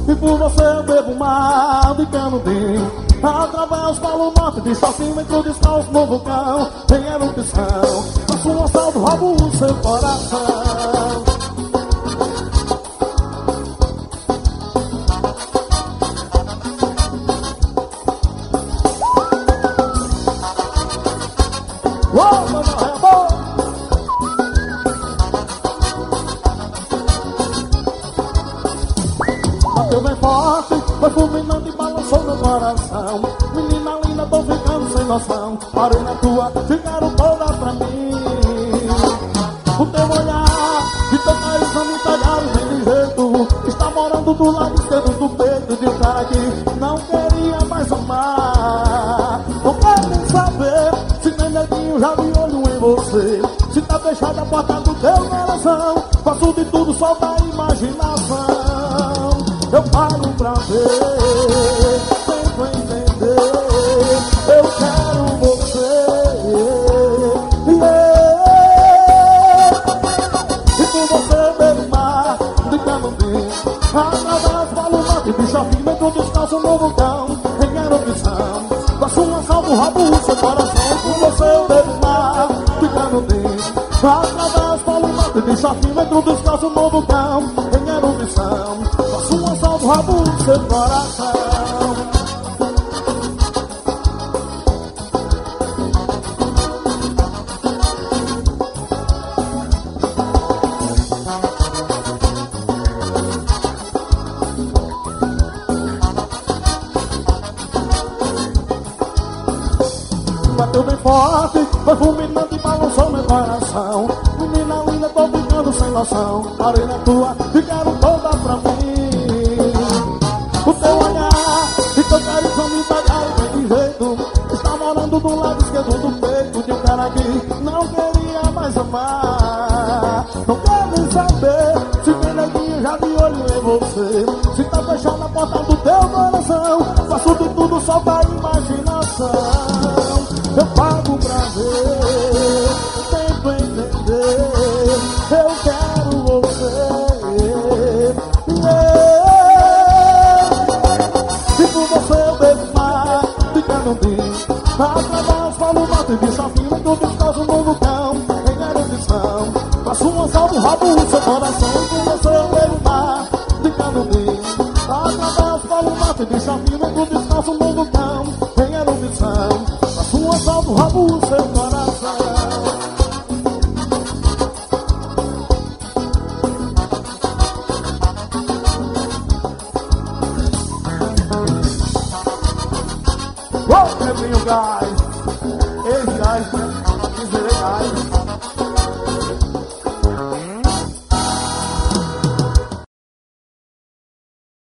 E por você eu bebo mar de Canudinho. Atravesso Polo Norte, de chocímetro descalço no vulcão. Em erupção, faço um assalto, roubo o seu coração. Bateu bem forte, foi fulminante e balançou meu coração. Menina linda, tô ficando sem noção. Parei na tua, ficaram todas pra mim. O teu olhar e teu carisma me pegaram bem ligeiro. Está morando do lado esquerdo do peito de um cara que não queria mais amar. Não quero nem saber se tem neguinho já de olho em você. Se tá fechada a porta do teu coração, faço de tudo só da imaginação. Eu paro pra ver, tento entender. Eu quero você, E com você bebo mar de Canudinho. Através do alumate de chofimento descalço no vulcão. Em erupção, faço um assalto, roubo o seu coração. Com você eu bebo mar de Canudinho. Através do alumate de chofimento descalço no vulcão. Em erupção, faço um assalto, roubo o seu coração. Bateu bem forte, foi fulminante e balançou meu coração. Menina linda, tô ficando sem noção. Parei na tua, ficaram todas pra mim. O teu olhar e teu carisma me pegaram bem de jeito. Está morando do lado esquerdo do peito de um cara que não queria mais amar. Não quero nem saber se tem neguinho já de olho em você. Se tá fechada a porta do teu coração, faço de tudo só da imaginação. Eu pago pra ver, tento entender. Eu quero você, E com você eu bebo mar de Canudinho. Através do alumate de chofimento descalço no vulcão. Em erupção, faço um assalto, roubo o seu coração. E com você eu bebo mar de Canudinho. Através do alumate de chofimento descalço no vulcão. Em erupção, faço um assalto, roubo o seu coração. Pedrinho Gás, ex-gás, né? Gás.